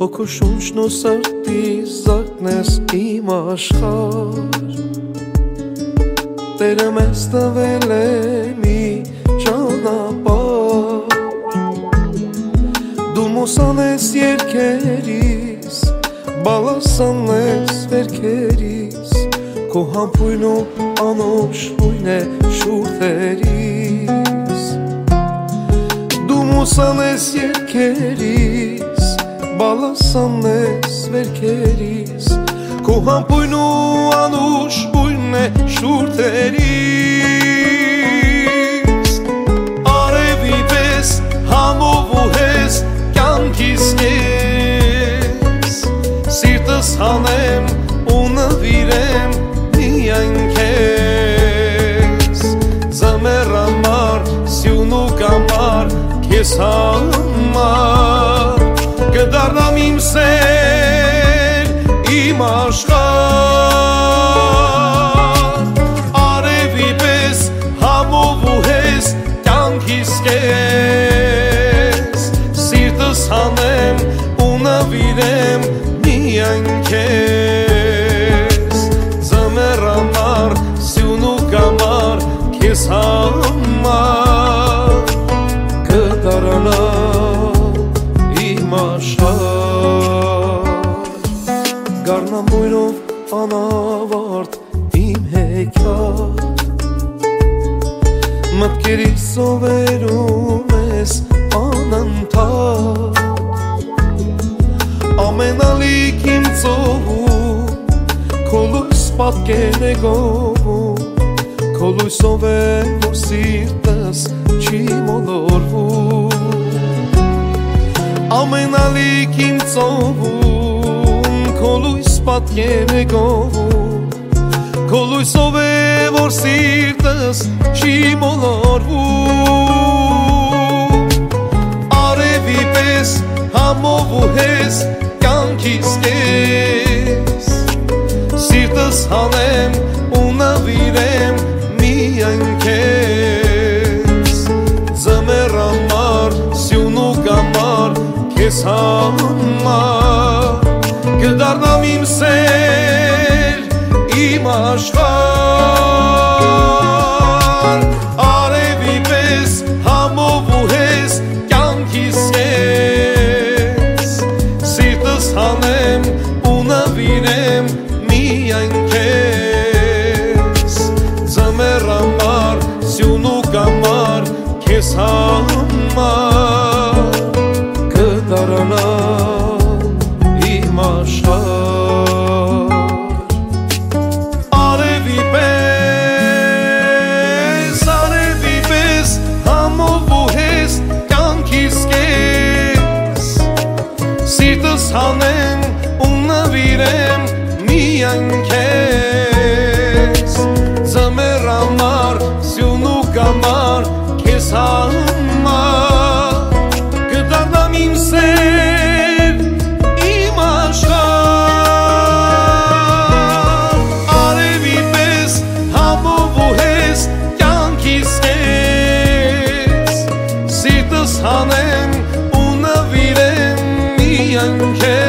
Հոգու շունչն ու սրտիս զարթն ես իմ աշխար Տերը մեզ տվել է մի ճանապարհ Դու մուսան ես երգերիս Բալասան ես վերքերիս Քո համբույն ու անուշ հույն է շուրթերիս Դու մուսան ես երգերիս Բալասան ես վերքերիս Քո համբույն ու անուշ հույն է շուրթերիս Արևի պես համով ու հես կյանքիս կես Սիրտս հանեմ ու նվիրեմ միայն քեզ Ձմեռ համար, սյուն ու կամար քեզ համար Կդառնամ իմ սեր, իմ աշխարհ Արևի պես համով ու հես կյանքիս կես Սիրտս հանեմ ու նվիրեմ միայն քեզ Ձմեռ համար, սյուն ու կամար քեզ համար Կդառնամ իմ աշխարհ Գառնամույրով անավարտ իմ հեքիաթ Մտքերիս սովերում ես անընդհատ Ամենալիք իմ ծովում Քո լույս պատկերն է գովում Քո լույսով է որ սիրտս չի մոլորվում Ամենալիք իմ ծովում Քո լույս պատկերն է գովում Քո լույսով է որ սիրտս չի մոլորվում Արևի պես համով ու հես կյանքիս կես Սիրտս հանեմ ու նվիրեմ միայն քեզ Ձմեռ համար, սյուն ու կամար քեզ համար Կդառնամ իմ սեր, իմ աշխարհ Արևի պես համով ու հես կյանքիս կես Սիրտս հանեմ ու նվիրեմ միայն քեզ Ձմեռ համար, սյուն ու կամար քեզ համար Կդառնամ իմ աշխարհ Արևի պես համով ու հես կյանքիս կես Սիրտս հանեմ ու նվիրեմ միայն քեզ Ձմեռ համար, սյուն ու կամար քեզ համար Կդառնամ իմ սեր, իմ աշխարհ Արևի պես համով ու հես կյանքիս կես Սիրտս հանեմ ու նվիրեմ միայն քեզ